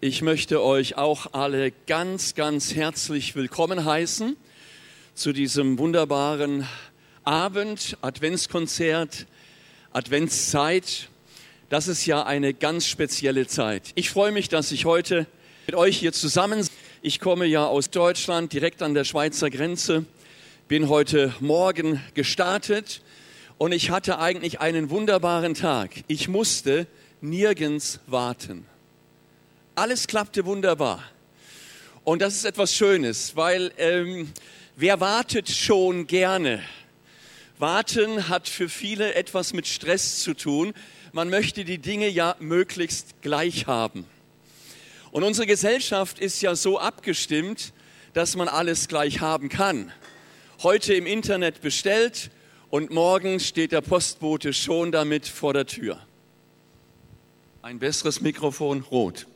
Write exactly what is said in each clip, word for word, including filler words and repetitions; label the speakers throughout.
Speaker 1: Ich möchte euch auch alle ganz, ganz herzlich willkommen heißen zu diesem wunderbaren Abend, Adventskonzert, Adventszeit. Das ist ja eine ganz spezielle Zeit. Ich freue mich, dass ich heute mit euch hier zusammen bin. Ich komme ja aus Deutschland, direkt an der Schweizer Grenze, bin heute Morgen gestartet und ich hatte eigentlich einen wunderbaren Tag. Ich musste nirgends warten. Alles klappte wunderbar. Und das ist etwas Schönes, weil ähm, wer wartet schon gerne? Warten hat für viele etwas mit Stress zu tun. Man möchte die Dinge ja möglichst gleich haben. Und unsere Gesellschaft ist ja so abgestimmt, dass man alles gleich haben kann. Heute im Internet bestellt und morgen steht der Postbote schon damit vor der Tür. Ein besseres Mikrofon, rot.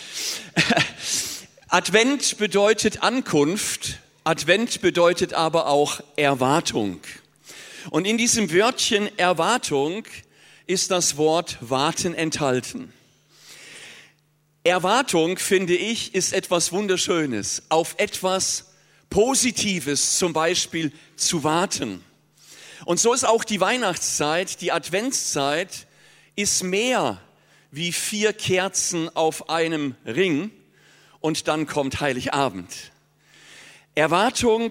Speaker 1: Advent bedeutet Ankunft, Advent bedeutet aber auch Erwartung. Und in diesem Wörtchen Erwartung ist das Wort warten enthalten. Erwartung, finde ich, ist etwas Wunderschönes, auf etwas Positives zum Beispiel zu warten. Und so ist auch die Weihnachtszeit, die Adventszeit, ist mehr wie vier Kerzen auf einem Ring und dann kommt Heiligabend. Erwartung,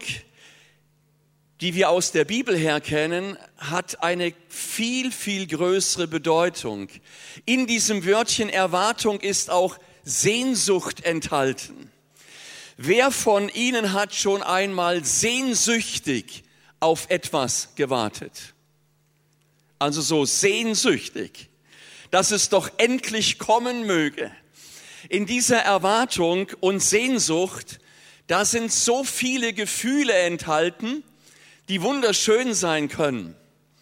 Speaker 1: die wir aus der Bibel her kennen, hat eine viel, viel größere Bedeutung. In diesem Wörtchen Erwartung ist auch Sehnsucht enthalten. Wer von Ihnen hat schon einmal sehnsüchtig auf etwas gewartet? Also so sehnsüchtig, dass es doch endlich kommen möge. In dieser Erwartung und Sehnsucht, da sind so viele Gefühle enthalten, die wunderschön sein können.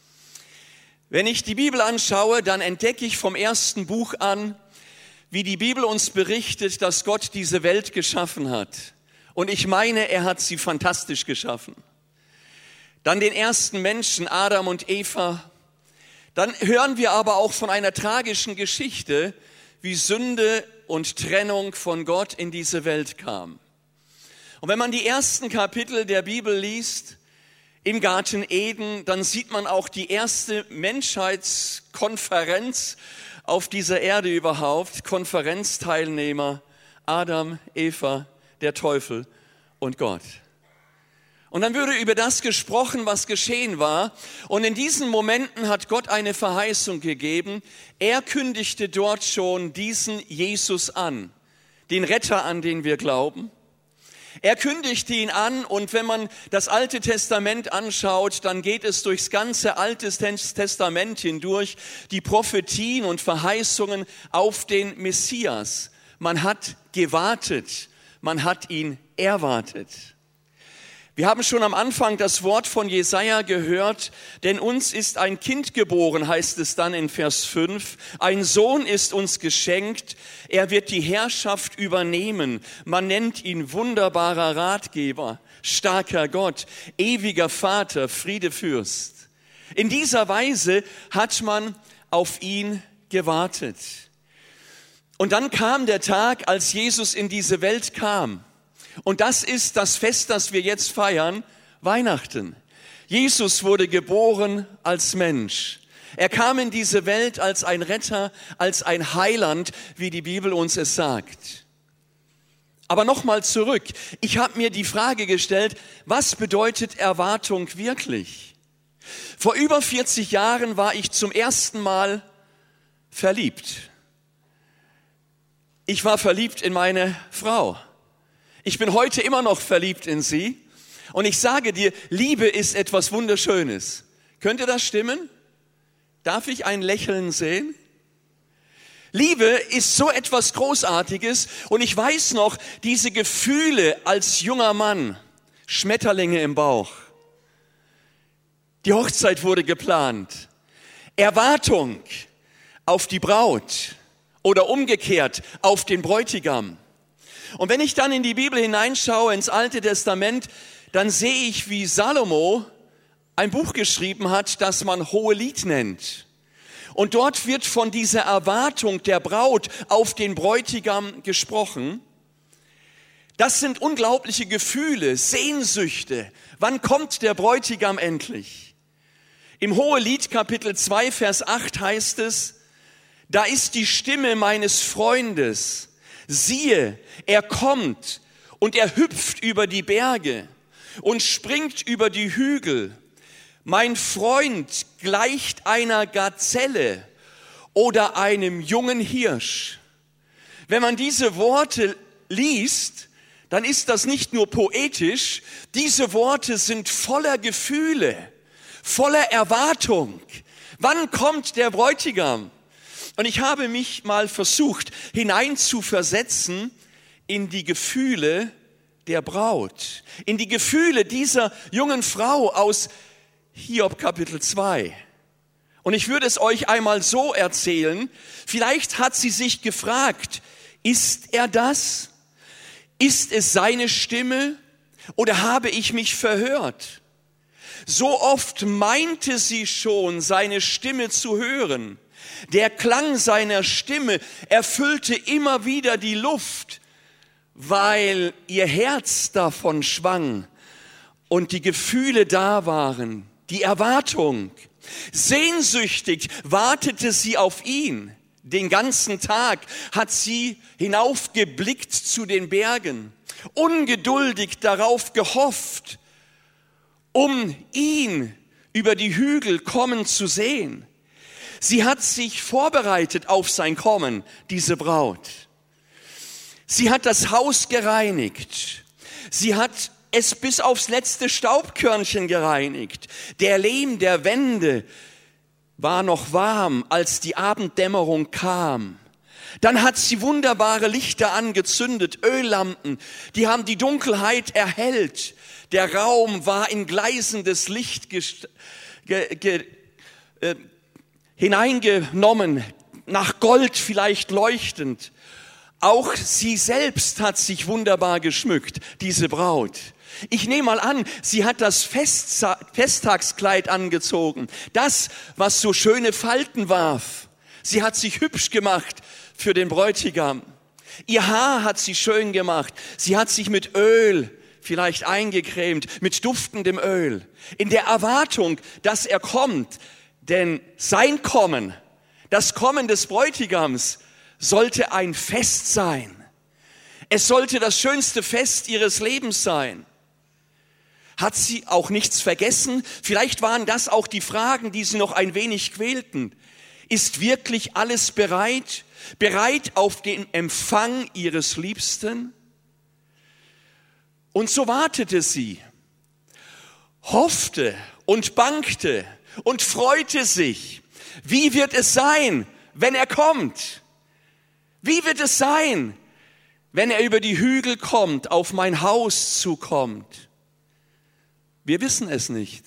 Speaker 1: Wenn ich die Bibel anschaue, dann entdecke ich vom ersten Buch an, wie die Bibel uns berichtet, dass Gott diese Welt geschaffen hat. Und ich meine, er hat sie fantastisch geschaffen. Dann den ersten Menschen, Adam und Eva. Dann hören wir aber auch von einer tragischen Geschichte, wie Sünde und Trennung von Gott in diese Welt kam. Und wenn man die ersten Kapitel der Bibel liest, im Garten Eden, dann sieht man auch die erste Menschheitskonferenz auf dieser Erde überhaupt, Konferenzteilnehmer, Adam, Eva, der Teufel und Gott. Und dann würde über das gesprochen, was geschehen war. Und in diesen Momenten hat Gott eine Verheißung gegeben. Er kündigte dort schon diesen Jesus an, den Retter, an den wir glauben. Er kündigte ihn an und wenn man das Alte Testament anschaut, dann geht es durchs ganze Alte Testament hindurch, die Prophetien und Verheißungen auf den Messias. Man hat gewartet, man hat ihn erwartet. Wir haben schon am Anfang das Wort von Jesaja gehört, denn uns ist ein Kind geboren, heißt es dann in Vers fünf. Ein Sohn ist uns geschenkt, er wird die Herrschaft übernehmen. Man nennt ihn wunderbarer Ratgeber, starker Gott, ewiger Vater, Friedefürst. In dieser Weise hat man auf ihn gewartet. Und dann kam der Tag, als Jesus in diese Welt kam. Und das ist das Fest, das wir jetzt feiern, Weihnachten. Jesus wurde geboren als Mensch. Er kam in diese Welt als ein Retter, als ein Heiland, wie die Bibel uns es sagt. Aber nochmal zurück. Ich habe mir die Frage gestellt, was bedeutet Erwartung wirklich? Vor über vierzig Jahren war ich zum ersten Mal verliebt. Ich war verliebt in meine Frau. Ich bin heute immer noch verliebt in sie und ich sage dir, Liebe ist etwas Wunderschönes. Könnte das stimmen? Darf ich ein Lächeln sehen? Liebe ist so etwas Großartiges und ich weiß noch, diese Gefühle als junger Mann, Schmetterlinge im Bauch. Die Hochzeit wurde geplant. Erwartung auf die Braut oder umgekehrt auf den Bräutigam. Und wenn ich dann in die Bibel hineinschaue, ins Alte Testament, dann sehe ich, wie Salomo ein Buch geschrieben hat, das man Hohelied nennt. Und dort wird von dieser Erwartung der Braut auf den Bräutigam gesprochen. Das sind unglaubliche Gefühle, Sehnsüchte. Wann kommt der Bräutigam endlich? Im Hohelied Kapitel zwei, Vers acht heißt es, da ist die Stimme meines Freundes. Siehe, er kommt und er hüpft über die Berge und springt über die Hügel. Mein Freund gleicht einer Gazelle oder einem jungen Hirsch. Wenn man diese Worte liest, dann ist das nicht nur poetisch, diese Worte sind voller Gefühle, voller Erwartung. Wann kommt der Bräutigam? Und ich habe mich mal versucht, hineinzuversetzen in die Gefühle der Braut, in die Gefühle dieser jungen Frau aus Hiob Kapitel zwei. Und ich würde es euch einmal so erzählen, vielleicht hat sie sich gefragt, ist er das? Ist es seine Stimme oder habe ich mich verhört? So oft meinte sie schon, seine Stimme zu hören. Der Klang seiner Stimme erfüllte immer wieder die Luft, weil ihr Herz davon schwang und die Gefühle da waren, die Erwartung. Sehnsüchtig wartete sie auf ihn. Den ganzen Tag hat sie hinaufgeblickt zu den Bergen, ungeduldig darauf gehofft, um ihn über die Hügel kommen zu sehen. Sie hat sich vorbereitet auf sein Kommen, diese Braut. Sie hat das Haus gereinigt. Sie hat es bis aufs letzte Staubkörnchen gereinigt. Der Lehm der Wände war noch warm, als die Abenddämmerung kam. Dann hat sie wunderbare Lichter angezündet, Öllampen, die haben die Dunkelheit erhellt. Der Raum war in gleißendes Licht gest- ge- ge- äh, hineingenommen, nach Gold vielleicht leuchtend. Auch sie selbst hat sich wunderbar geschmückt, diese Braut. Ich nehme mal an, sie hat das Fest, Festtagskleid angezogen, das, was so schöne Falten warf. Sie hat sich hübsch gemacht für den Bräutigam. Ihr Haar hat sie schön gemacht. Sie hat sich mit Öl vielleicht eingecremt, mit duftendem Öl, in der Erwartung, dass er kommt. Denn sein Kommen, das Kommen des Bräutigams, sollte ein Fest sein. Es sollte das schönste Fest ihres Lebens sein. Hat sie auch nichts vergessen? Vielleicht waren das auch die Fragen, die sie noch ein wenig quälten. Ist wirklich alles bereit? Bereit auf den Empfang ihres Liebsten? Und so wartete sie, hoffte und bangte und freute sich. Wie wird es sein, wenn er kommt? Wie wird es sein, wenn er über die Hügel kommt, auf mein Haus zukommt? Wir wissen es nicht.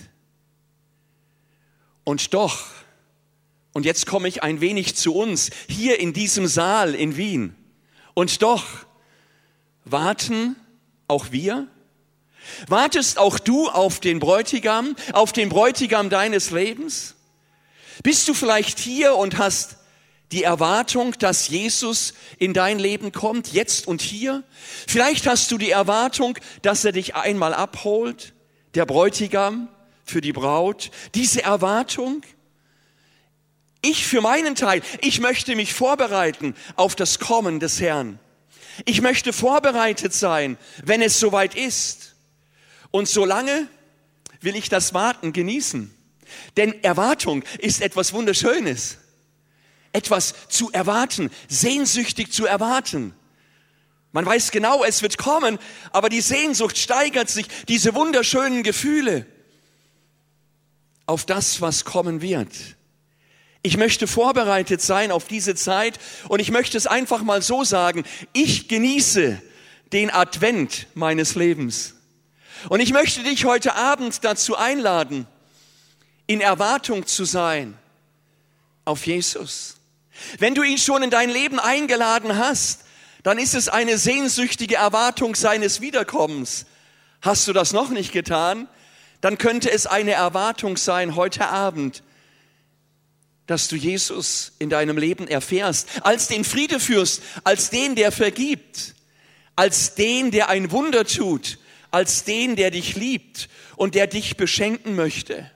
Speaker 1: Und doch, und jetzt komme ich ein wenig zu uns, hier in diesem Saal in Wien. Und doch warten auch wir. Wartest auch du auf den Bräutigam, auf den Bräutigam deines Lebens? Bist du vielleicht hier und hast die Erwartung, dass Jesus in dein Leben kommt, jetzt und hier? Vielleicht hast du die Erwartung, dass er dich einmal abholt, der Bräutigam für die Braut. Diese Erwartung? Ich für meinen Teil, ich möchte mich vorbereiten auf das Kommen des Herrn. Ich möchte vorbereitet sein, wenn es soweit ist. Und solange will ich das Warten genießen. Denn Erwartung ist etwas Wunderschönes. Etwas zu erwarten, sehnsüchtig zu erwarten. Man weiß genau, es wird kommen, aber die Sehnsucht steigert sich, diese wunderschönen Gefühle auf das, was kommen wird. Ich möchte vorbereitet sein auf diese Zeit und ich möchte es einfach mal so sagen, ich genieße den Advent meines Lebens. Und ich möchte dich heute Abend dazu einladen, in Erwartung zu sein auf Jesus. Wenn du ihn schon in dein Leben eingeladen hast, dann ist es eine sehnsüchtige Erwartung seines Wiederkommens. Hast du das noch nicht getan? Dann könnte es eine Erwartung sein heute Abend, dass du Jesus in deinem Leben erfährst, als den Friedefürst, als den, der vergibt, als den, der ein Wunder tut, als den, der dich liebt und der dich beschenken möchte.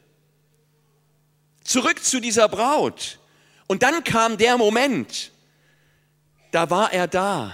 Speaker 1: Zurück zu dieser Braut. Und dann kam der Moment, da war er da.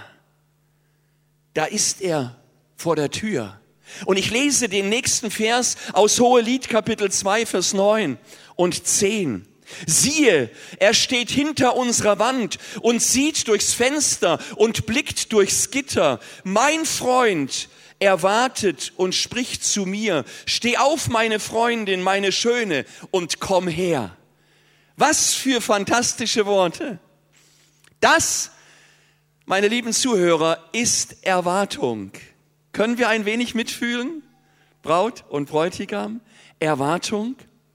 Speaker 1: Da ist er vor der Tür. Und ich lese den nächsten Vers aus Hohelied Kapitel zwei, Vers neun und zehn. Siehe, er steht hinter unserer Wand und sieht durchs Fenster und blickt durchs Gitter. Mein Freund, er wartet und spricht zu mir. Steh auf, meine Freundin, meine Schöne, und komm her. Was für fantastische Worte. Das, meine lieben Zuhörer, ist Erwartung. Können wir ein wenig mitfühlen? Braut und Bräutigam, Erwartung.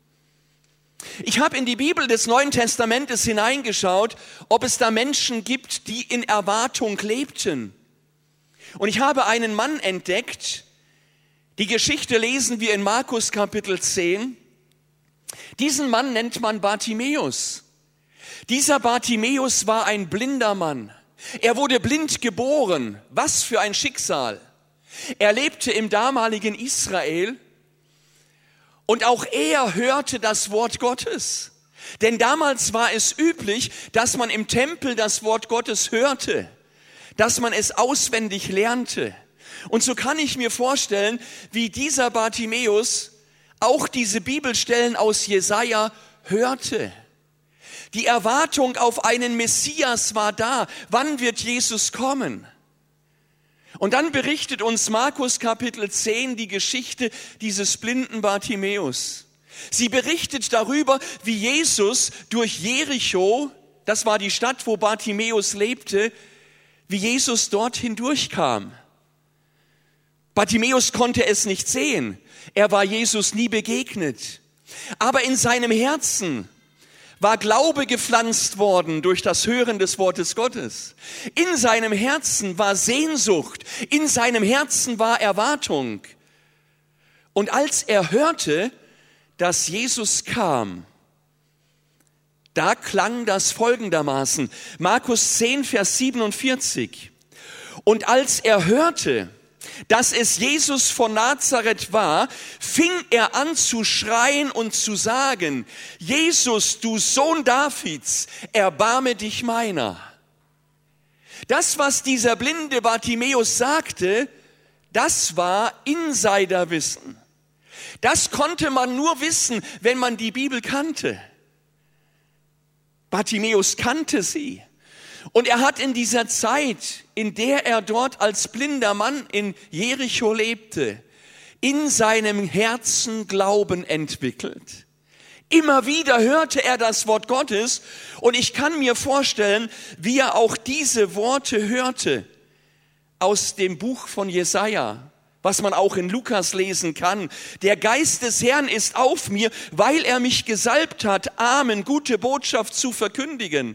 Speaker 1: Ich habe in die Bibel des Neuen Testamentes hineingeschaut, ob es da Menschen gibt, die in Erwartung lebten. Und ich habe einen Mann entdeckt, die Geschichte lesen wir in Markus Kapitel zehn. Diesen Mann nennt man Bartimäus. Dieser Bartimäus war ein blinder Mann. Er wurde blind geboren. Was für ein Schicksal. Er lebte im damaligen Israel. Und auch er hörte das Wort Gottes. Denn damals war es üblich, dass man im Tempel das Wort Gottes hörte, dass man es auswendig lernte. Und so kann ich mir vorstellen, wie dieser Bartimäus auch diese Bibelstellen aus Jesaja hörte. Die Erwartung auf einen Messias war da. Wann wird Jesus kommen? Und dann berichtet uns Markus Kapitel zehn die Geschichte dieses blinden Bartimäus. Sie berichtet darüber, wie Jesus durch Jericho, das war die Stadt, wo Bartimäus lebte, wie Jesus dort hindurchkam. Bartimäus konnte es nicht sehen. Er war Jesus nie begegnet. Aber in seinem Herzen war Glaube gepflanzt worden durch das Hören des Wortes Gottes. In seinem Herzen war Sehnsucht, in seinem Herzen war Erwartung. Und als er hörte, dass Jesus kam, da klang das folgendermaßen, Markus zehn, Vers siebenundvierzig. Und als er hörte, dass es Jesus von Nazareth war, fing er an zu schreien und zu sagen, Jesus, du Sohn Davids, erbarme dich meiner. Das, was dieser blinde Bartimäus sagte, das war Insiderwissen. Das konnte man nur wissen, wenn man die Bibel kannte. Bartimäus kannte sie. Und er hat in dieser Zeit, in der er dort als blinder Mann in Jericho lebte, in seinem Herzen Glauben entwickelt. Immer wieder hörte er das Wort Gottes und ich kann mir vorstellen, wie er auch diese Worte hörte aus dem Buch von Jesaja, was man auch in Lukas lesen kann. Der Geist des Herrn ist auf mir, weil er mich gesalbt hat, Armen gute Botschaft zu verkündigen.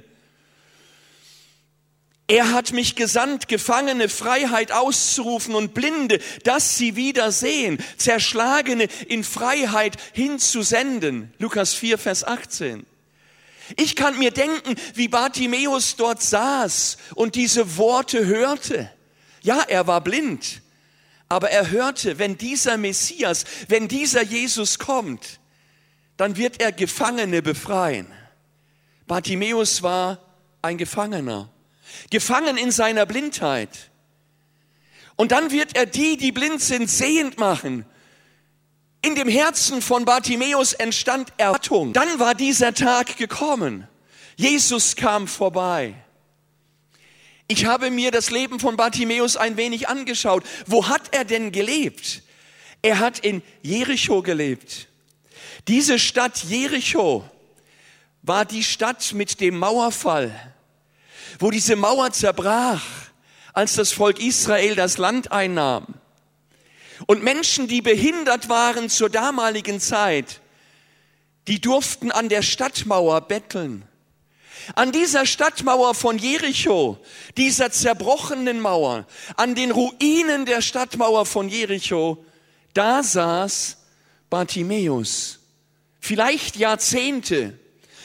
Speaker 1: Er hat mich gesandt, Gefangene Freiheit auszurufen und Blinde, dass sie wieder sehen, Zerschlagene in Freiheit hinzusenden. Lukas vier, Vers achtzehn. Ich kann mir denken, wie Bartimäus dort saß und diese Worte hörte. Ja, er war blind, aber er hörte, wenn dieser Messias, wenn dieser Jesus kommt, dann wird er Gefangene befreien. Bartimäus war ein Gefangener. Gefangen in seiner Blindheit. Und dann wird er die, die blind sind, sehend machen. In dem Herzen von Bartimäus entstand Erwartung. Dann war dieser Tag gekommen. Jesus kam vorbei. Ich habe mir das Leben von Bartimäus ein wenig angeschaut. Wo hat er denn gelebt? Er hat in Jericho gelebt. Diese Stadt Jericho war die Stadt mit dem Mauerfall, wo diese Mauer zerbrach, als das Volk Israel das Land einnahm. Und Menschen, die behindert waren zur damaligen Zeit, die durften an der Stadtmauer betteln. An dieser Stadtmauer von Jericho, dieser zerbrochenen Mauer, an den Ruinen der Stadtmauer von Jericho, da saß Bartimäus. Vielleicht Jahrzehnte,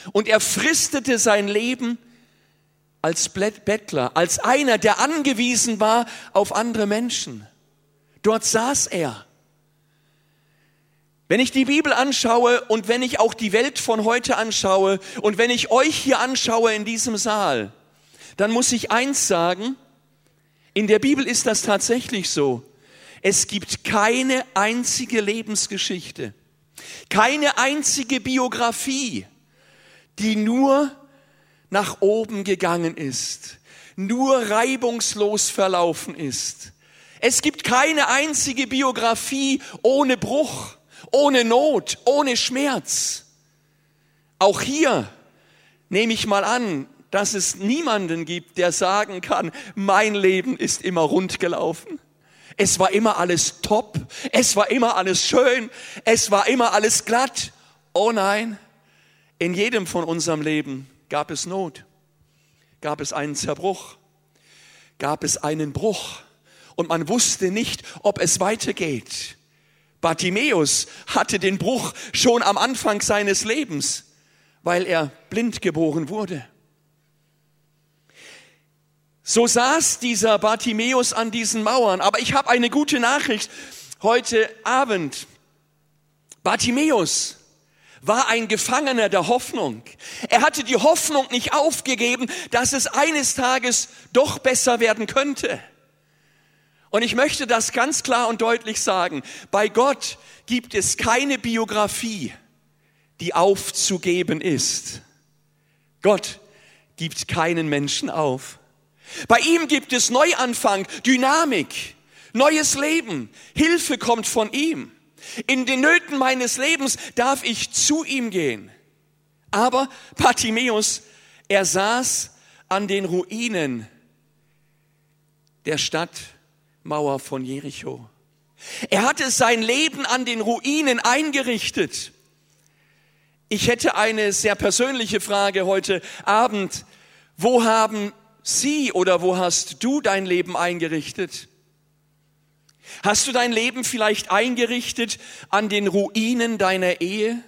Speaker 1: Und er fristete sein Leben als Bettler, als einer, der angewiesen war auf andere Menschen. Dort saß er. Wenn ich die Bibel anschaue und wenn ich auch die Welt von heute anschaue und wenn ich euch hier anschaue in diesem Saal, dann muss ich eins sagen, in der Bibel ist das tatsächlich so. Es gibt keine einzige Lebensgeschichte, keine einzige Biografie, die nur nach oben gegangen ist, nur reibungslos verlaufen ist. Es gibt keine einzige Biografie ohne Bruch, ohne Not, ohne Schmerz. Auch hier nehme ich mal an, dass es niemanden gibt, der sagen kann, mein Leben ist immer rund gelaufen. Es war immer alles top, es war immer alles schön, es war immer alles glatt. Oh nein, in jedem von unserem Leben gab es Not, gab es einen Zerbruch, gab es einen Bruch und man wusste nicht, ob es weitergeht. Bartimäus hatte den Bruch schon am Anfang seines Lebens, weil er blind geboren wurde. So saß dieser Bartimäus an diesen Mauern. Aber ich habe eine gute Nachricht heute Abend. Bartimäus war ein Gefangener der Hoffnung. Er hatte die Hoffnung nicht aufgegeben, dass es eines Tages doch besser werden könnte. Und ich möchte das ganz klar und deutlich sagen. Bei Gott gibt es keine Biografie, die aufzugeben ist. Gott gibt keinen Menschen auf. Bei ihm gibt es Neuanfang, Dynamik, neues Leben. Hilfe kommt von ihm. In den Nöten meines Lebens darf ich zu ihm gehen. Aber Bartimäus, er saß an den Ruinen der Stadtmauer von Jericho. Er hatte sein Leben an den Ruinen eingerichtet. Ich hätte eine sehr persönliche Frage heute Abend. Wo haben Sie oder wo hast du dein Leben eingerichtet? Hast du dein Leben vielleicht eingerichtet an den Ruinen deiner Ehe?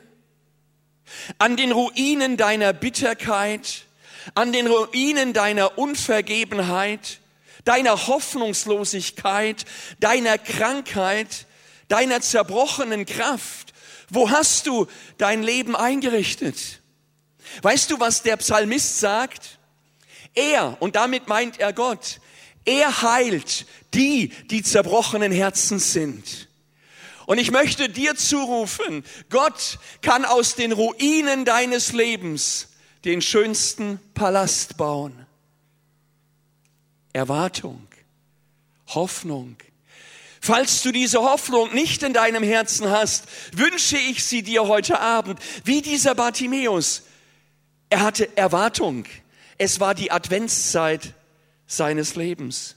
Speaker 1: An den Ruinen deiner Bitterkeit? An den Ruinen deiner Unvergebenheit? Deiner Hoffnungslosigkeit? Deiner Krankheit? Deiner zerbrochenen Kraft? Wo hast du dein Leben eingerichtet? Weißt du, was der Psalmist sagt? Er, und damit meint er Gott, er heilt die, die zerbrochenen Herzen sind. Und ich möchte dir zurufen, Gott kann aus den Ruinen deines Lebens den schönsten Palast bauen. Erwartung, Hoffnung. Falls du diese Hoffnung nicht in deinem Herzen hast, wünsche ich sie dir heute Abend, wie dieser Bartimäus. Er hatte Erwartung. Es war die Adventszeit seines Lebens.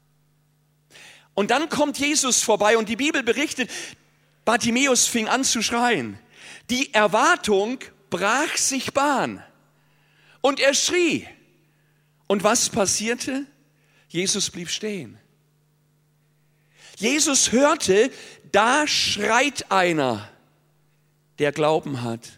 Speaker 1: Und dann kommt Jesus vorbei und die Bibel berichtet, Bartimäus fing an zu schreien. Die Erwartung brach sich Bahn und er schrie. Und was passierte? Jesus blieb stehen. Jesus hörte, da schreit einer, der Glauben hat.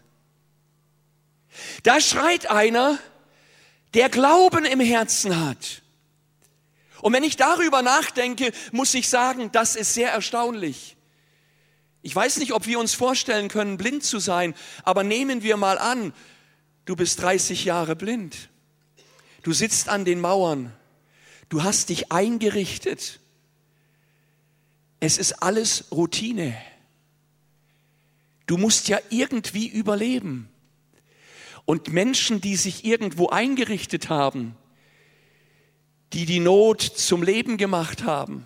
Speaker 1: Da schreit einer, der Glauben im Herzen hat. Und wenn ich darüber nachdenke, muss ich sagen, das ist sehr erstaunlich. Ich weiß nicht, ob wir uns vorstellen können, blind zu sein, aber nehmen wir mal an, du bist dreißig Jahre blind. Du sitzt an den Mauern. Du hast dich eingerichtet. Es ist alles Routine. Du musst ja irgendwie überleben. Und Menschen, die sich irgendwo eingerichtet haben, die die Not zum Leben gemacht haben,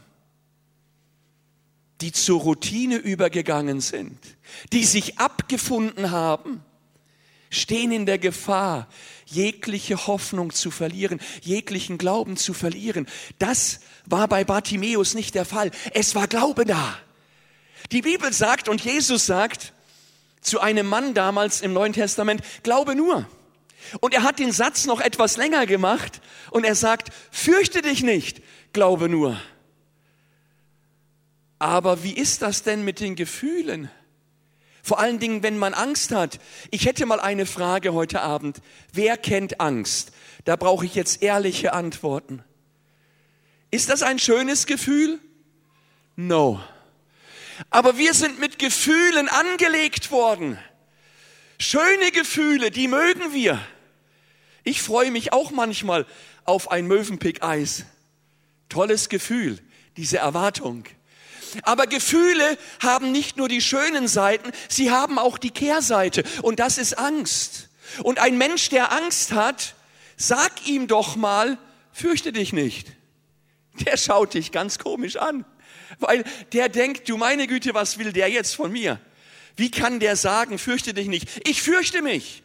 Speaker 1: die zur Routine übergegangen sind, die sich abgefunden haben, stehen in der Gefahr, jegliche Hoffnung zu verlieren, jeglichen Glauben zu verlieren. Das war bei Bartimäus nicht der Fall. Es war Glaube da. Die Bibel sagt und Jesus sagt zu einem Mann damals im Neuen Testament, glaube nur. Und er hat den Satz noch etwas länger gemacht und er sagt, fürchte dich nicht, glaube nur. Aber wie ist das denn mit den Gefühlen? Vor allen Dingen, wenn man Angst hat. Ich hätte mal eine Frage heute Abend. Wer kennt Angst? Da brauche ich jetzt ehrliche Antworten. Ist das ein schönes Gefühl? No. Aber wir sind mit Gefühlen angelegt worden. Schöne Gefühle, die mögen wir. Ich freue mich auch manchmal auf ein Mövenpick-Eis. Tolles Gefühl, diese Erwartung. Aber Gefühle haben nicht nur die schönen Seiten, sie haben auch die Kehrseite. Und das ist Angst. Und ein Mensch, der Angst hat, sag ihm doch mal, fürchte dich nicht. Der schaut dich ganz komisch an. Weil der denkt, du meine Güte, was will der jetzt von mir? Wie kann der sagen, fürchte dich nicht? Ich fürchte mich.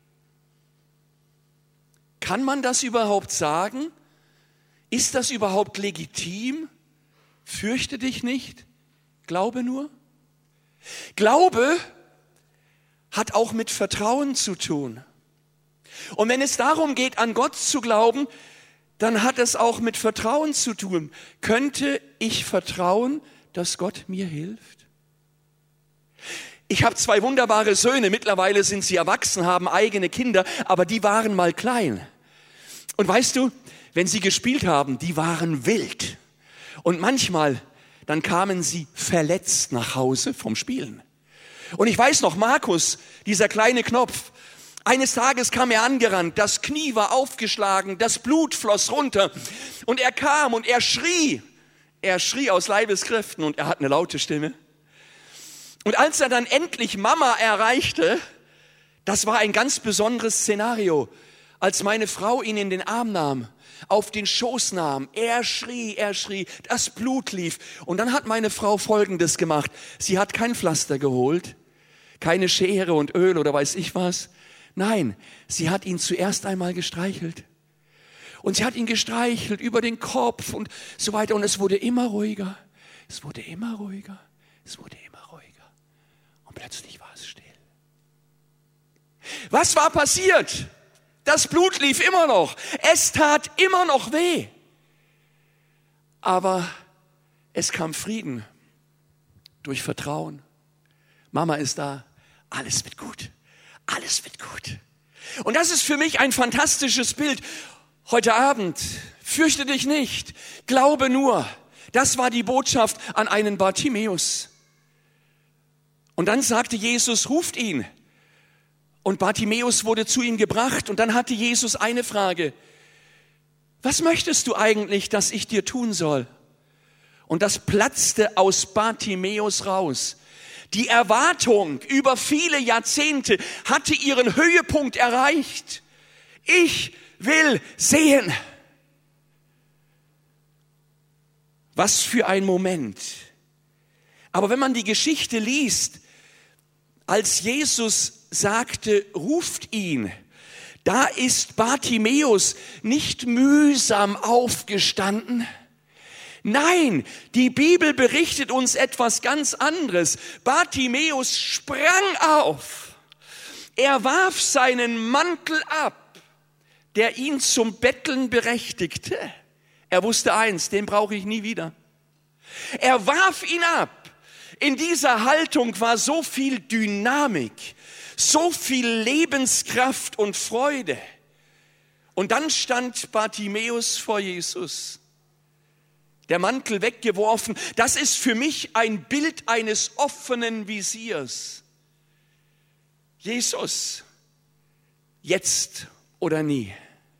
Speaker 1: Kann man das überhaupt sagen? Ist das überhaupt legitim? Fürchte dich nicht, glaube nur. Glaube hat auch mit Vertrauen zu tun. Und wenn es darum geht, an Gott zu glauben, dann hat es auch mit Vertrauen zu tun. Könnte ich vertrauen, dass Gott mir hilft? Ich habe zwei wunderbare Söhne, mittlerweile sind sie erwachsen, haben eigene Kinder, aber die waren mal klein. Und weißt du, wenn sie gespielt haben, die waren wild. Und manchmal, dann kamen sie verletzt nach Hause vom Spielen. Und ich weiß noch, Markus, dieser kleine Knopf, eines Tages kam er angerannt, das Knie war aufgeschlagen, das Blut floss runter und er kam und er schrie. Er schrie aus Leibeskräften und er hat eine laute Stimme. Und als er dann endlich Mama erreichte, das war ein ganz besonderes Szenario, als meine Frau ihn in den Arm nahm, auf den Schoß nahm, er schrie, er schrie, das Blut lief. Und dann hat meine Frau Folgendes gemacht. Sie hat kein Pflaster geholt, keine Schere und Öl oder weiß ich was. Nein, sie hat ihn zuerst einmal gestreichelt. Und sie hat ihn gestreichelt über den Kopf und so weiter. Und es wurde immer ruhiger, es wurde immer ruhiger, es wurde immer ruhiger. Und plötzlich war es still. Was war passiert? Das Blut lief immer noch. Es tat immer noch weh. Aber es kam Frieden durch Vertrauen. Mama ist da. Alles wird gut. Alles wird gut. Und das ist für mich ein fantastisches Bild. Heute Abend, fürchte dich nicht, glaube nur. Das war die Botschaft an einen Bartimäus. Und dann sagte Jesus, ruft ihn. Und Bartimäus wurde zu ihm gebracht und dann hatte Jesus eine Frage. Was möchtest du eigentlich, dass ich dir tun soll? Und das platzte aus Bartimäus raus. Die Erwartung über viele Jahrzehnte hatte ihren Höhepunkt erreicht. Ich will sehen. Was für ein Moment. Aber wenn man die Geschichte liest, als Jesus sagte, ruft ihn, da ist Bartimäus nicht mühsam aufgestanden. Nein, die Bibel berichtet uns etwas ganz anderes. Bartimäus sprang auf. Er warf seinen Mantel ab, der ihn zum Betteln berechtigte. Er wusste eins, den brauche ich nie wieder. Er warf ihn ab. In dieser Haltung war so viel Dynamik, so viel Lebenskraft und Freude. Und dann stand Bartimäus vor Jesus. Der Mantel weggeworfen, das ist für mich ein Bild eines offenen Visiers. Jesus, jetzt oder nie.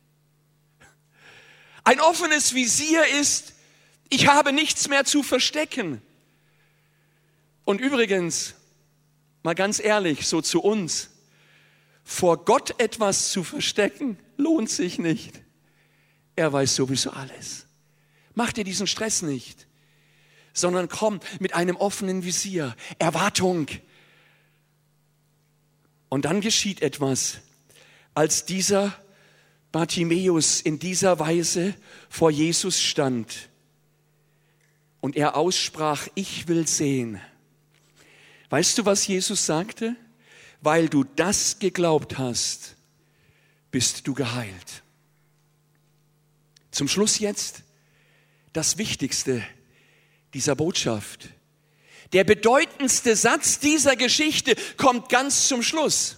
Speaker 1: Ein offenes Visier ist, ich habe nichts mehr zu verstecken. Und übrigens, mal ganz ehrlich, so zu uns, vor Gott etwas zu verstecken, lohnt sich nicht. Er weiß sowieso alles. Mach dir diesen Stress nicht, sondern komm mit einem offenen Visier, Erwartung. Und dann geschieht etwas, als dieser Bartimäus in dieser Weise vor Jesus stand und er aussprach, ich will sehen. Weißt du, was Jesus sagte? Weil du das geglaubt hast, bist du geheilt. Zum Schluss jetzt das Wichtigste dieser Botschaft. Der bedeutendste Satz dieser Geschichte kommt ganz zum Schluss.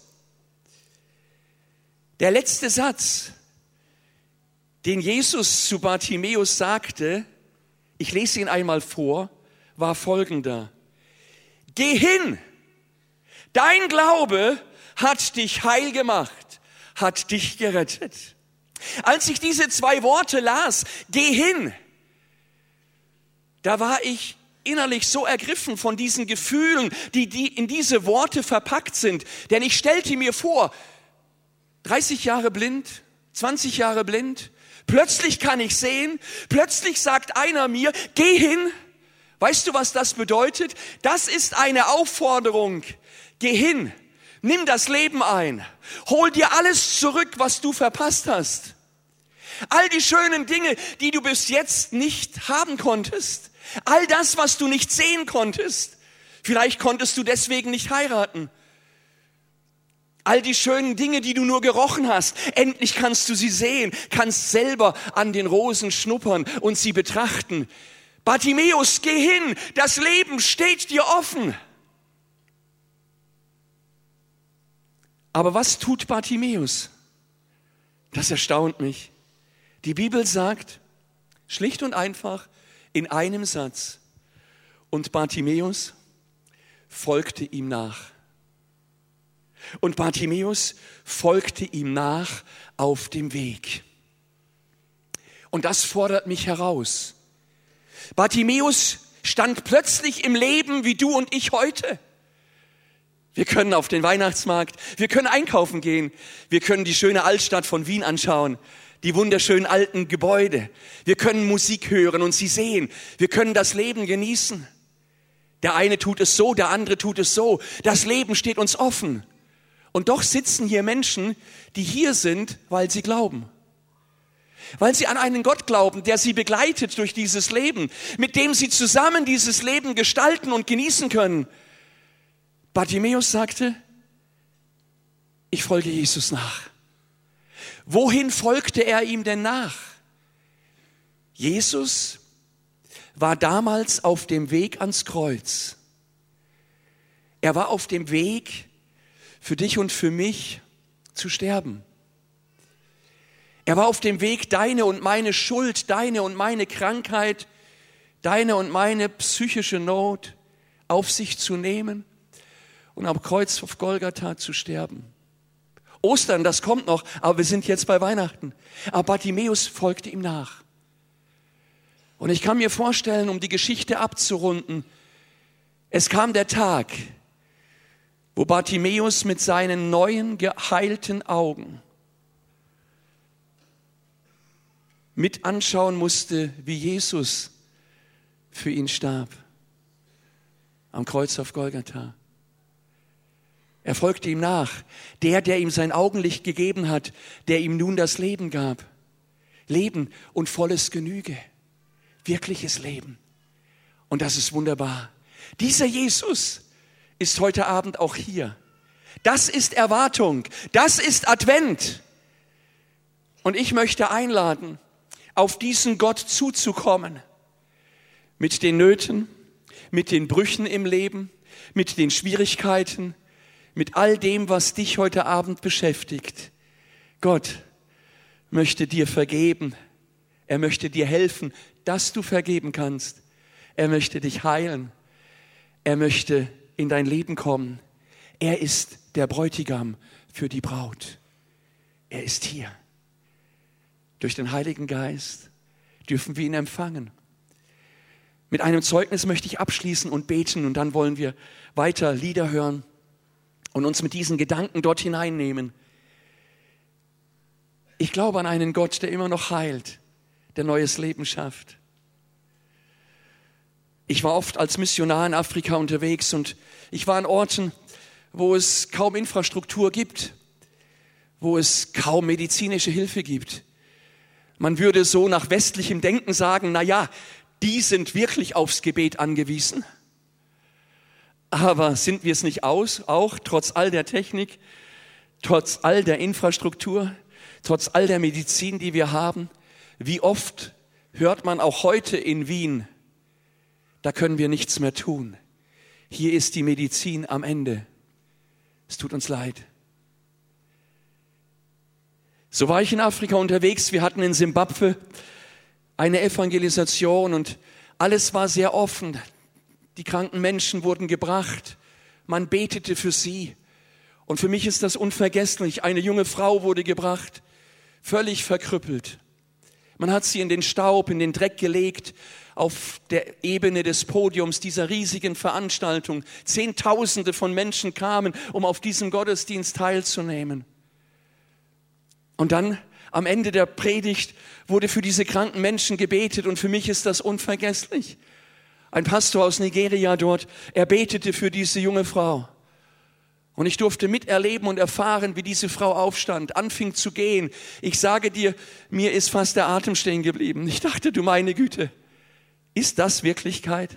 Speaker 1: Der letzte Satz, den Jesus zu Bartimäus sagte, ich lese ihn einmal vor, war folgender. Geh hin, dein Glaube hat dich heil gemacht, hat dich gerettet. Als ich diese zwei Worte las, geh hin, da war ich innerlich so ergriffen von diesen Gefühlen, die, die in diese Worte verpackt sind. Denn ich stellte mir vor, dreißig Jahre blind, zwanzig Jahre blind, plötzlich kann ich sehen, plötzlich sagt einer mir, geh hin. Weißt du, was das bedeutet? Das ist eine Aufforderung. Geh hin, nimm das Leben ein, hol dir alles zurück, was du verpasst hast. All die schönen Dinge, die du bis jetzt nicht haben konntest. All das, was du nicht sehen konntest. Vielleicht konntest du deswegen nicht heiraten. All die schönen Dinge, die du nur gerochen hast. Endlich kannst du sie sehen, kannst selber an den Rosen schnuppern und sie betrachten. Bartimäus, geh hin, das Leben steht dir offen. Aber was tut Bartimäus? Das erstaunt mich. Die Bibel sagt, schlicht und einfach, in einem Satz, und Bartimäus folgte ihm nach. Und Bartimäus folgte ihm nach auf dem Weg. Und das fordert mich heraus. Bartimäus stand plötzlich im Leben wie du und ich heute. Wir können auf den Weihnachtsmarkt, wir können einkaufen gehen, wir können die schöne Altstadt von Wien anschauen, die wunderschönen alten Gebäude. Wir können Musik hören und sie sehen. Wir können das Leben genießen. Der eine tut es so, der andere tut es so. Das Leben steht uns offen. Und doch sitzen hier Menschen, die hier sind, weil sie glauben. Weil sie an einen Gott glauben, der sie begleitet durch dieses Leben, mit dem sie zusammen dieses Leben gestalten und genießen können. Bartimäus sagte, ich folge Jesus nach. Wohin folgte er ihm denn nach? Jesus war damals auf dem Weg ans Kreuz. Er war auf dem Weg, für dich und für mich zu sterben. Er war auf dem Weg, deine und meine Schuld, deine und meine Krankheit, deine und meine psychische Not auf sich zu nehmen und am Kreuz auf Golgatha zu sterben. Ostern, das kommt noch, aber wir sind jetzt bei Weihnachten. Aber Bartimäus folgte ihm nach. Und ich kann mir vorstellen, um die Geschichte abzurunden, es kam der Tag, wo Bartimäus mit seinen neuen, geheilten Augen mit anschauen musste, wie Jesus für ihn starb. Am Kreuz auf Golgatha. Er folgte ihm nach. Der, der ihm sein Augenlicht gegeben hat, der ihm nun das Leben gab. Leben und volles Genüge. Wirkliches Leben. Und das ist wunderbar. Dieser Jesus ist heute Abend auch hier. Das ist Erwartung. Das ist Advent. Und ich möchte einladen, auf diesen Gott zuzukommen. Mit den Nöten, mit den Brüchen im Leben, mit den Schwierigkeiten, mit all dem, was dich heute Abend beschäftigt. Gott möchte dir vergeben. Er möchte dir helfen, dass du vergeben kannst. Er möchte dich heilen. Er möchte in dein Leben kommen. Er ist der Bräutigam für die Braut. Er ist hier. Durch den Heiligen Geist dürfen wir ihn empfangen. Mit einem Zeugnis möchte ich abschließen und beten und dann wollen wir weiter Lieder hören und uns mit diesen Gedanken dort hineinnehmen. Ich glaube an einen Gott, der immer noch heilt, der neues Leben schafft. Ich war oft als Missionar in Afrika unterwegs und ich war an Orten, wo es kaum Infrastruktur gibt, wo es kaum medizinische Hilfe gibt. Man würde so nach westlichem Denken sagen, na ja, die sind wirklich aufs Gebet angewiesen. Aber sind wir es nicht aus, auch trotz all der Technik, trotz all der Infrastruktur, trotz all der Medizin, die wir haben? Wie oft hört man auch heute in Wien, da können wir nichts mehr tun. hier ist die Medizin am Ende. Es tut uns leid. So war ich in Afrika unterwegs. Wir hatten in Simbabwe eine Evangelisation und alles war sehr offen. Die kranken Menschen wurden gebracht. Man betete für sie. Und für mich ist das unvergesslich. Eine junge Frau wurde gebracht, völlig verkrüppelt. Man hat sie in den Staub, in den Dreck gelegt, auf der Ebene des Podiums dieser riesigen Veranstaltung. Zehntausende von Menschen kamen, um auf diesem Gottesdienst teilzunehmen. Und dann am Ende der Predigt wurde für diese kranken Menschen gebetet und für mich ist das unvergesslich. Ein Pastor aus Nigeria dort, er betete für diese junge Frau. Und ich durfte miterleben und erfahren, wie diese Frau aufstand, anfing zu gehen. Ich sage dir, mir ist fast der Atem stehen geblieben. Ich dachte, du meine Güte, ist das Wirklichkeit?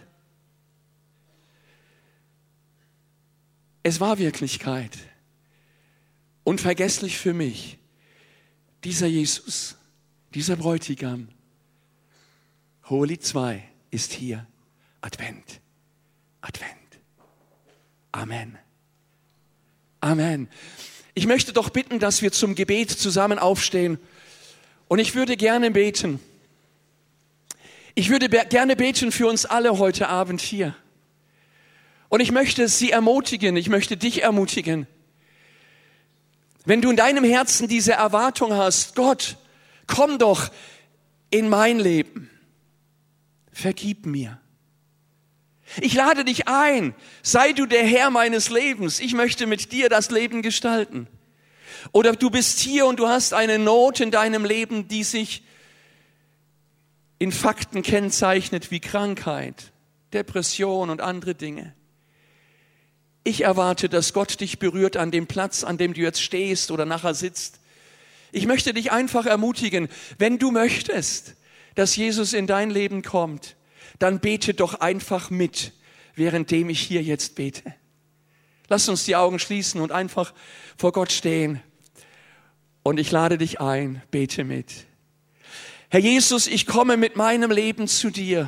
Speaker 1: Es war Wirklichkeit. Unvergesslich für mich. Dieser Jesus, dieser Bräutigam, Hohelied zwei ist hier. Advent, Advent. Amen. Amen. Ich möchte doch bitten, dass wir zum Gebet zusammen aufstehen. Und ich würde gerne beten. Ich würde be- gerne beten für uns alle heute Abend hier. Und ich möchte Sie ermutigen, ich möchte dich ermutigen. Wenn du in deinem Herzen diese Erwartung hast, Gott, komm doch in mein Leben. Vergib mir. Ich lade dich ein, sei du der Herr meines Lebens. Ich möchte mit dir das Leben gestalten. Oder du bist hier und du hast eine Not in deinem Leben, die sich in Fakten kennzeichnet wie Krankheit, Depression und andere Dinge. Ich erwarte, dass Gott dich berührt an dem Platz, an dem du jetzt stehst oder nachher sitzt. Ich möchte dich einfach ermutigen, wenn du möchtest, dass Jesus in dein Leben kommt, dann bete doch einfach mit, währenddem ich hier jetzt bete. Lass uns die Augen schließen und einfach vor Gott stehen. Und ich lade dich ein, bete mit. Herr Jesus, ich komme mit meinem Leben zu dir.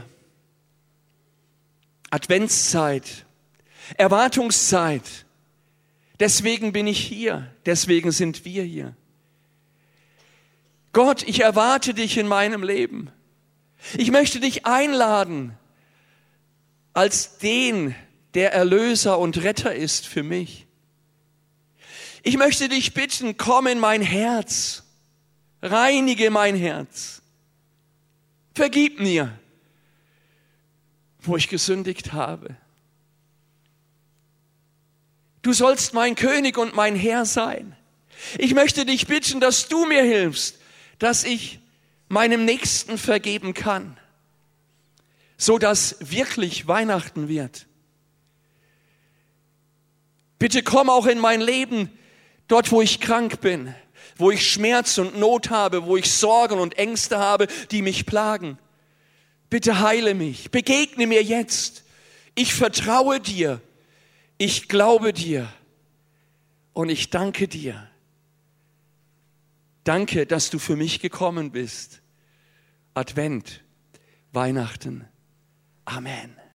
Speaker 1: Adventszeit. Erwartungszeit. Deswegen bin ich hier. Deswegen sind wir hier. Gott, ich erwarte dich in meinem Leben. Ich möchte dich einladen als den, der Erlöser und Retter ist für mich. Ich möchte dich bitten, komm in mein Herz. Reinige mein Herz. Vergib mir, wo ich gesündigt habe. Du sollst mein König und mein Herr sein. Ich möchte dich bitten, dass du mir hilfst, dass ich meinem Nächsten vergeben kann, so dass wirklich Weihnachten wird. Bitte komm auch in mein Leben, dort wo ich krank bin, wo ich Schmerz und Not habe, wo ich Sorgen und Ängste habe, die mich plagen. Bitte heile mich, begegne mir jetzt. Ich vertraue dir. Ich glaube dir und ich danke dir. Danke, dass du für mich gekommen bist. Advent, Weihnachten. Amen.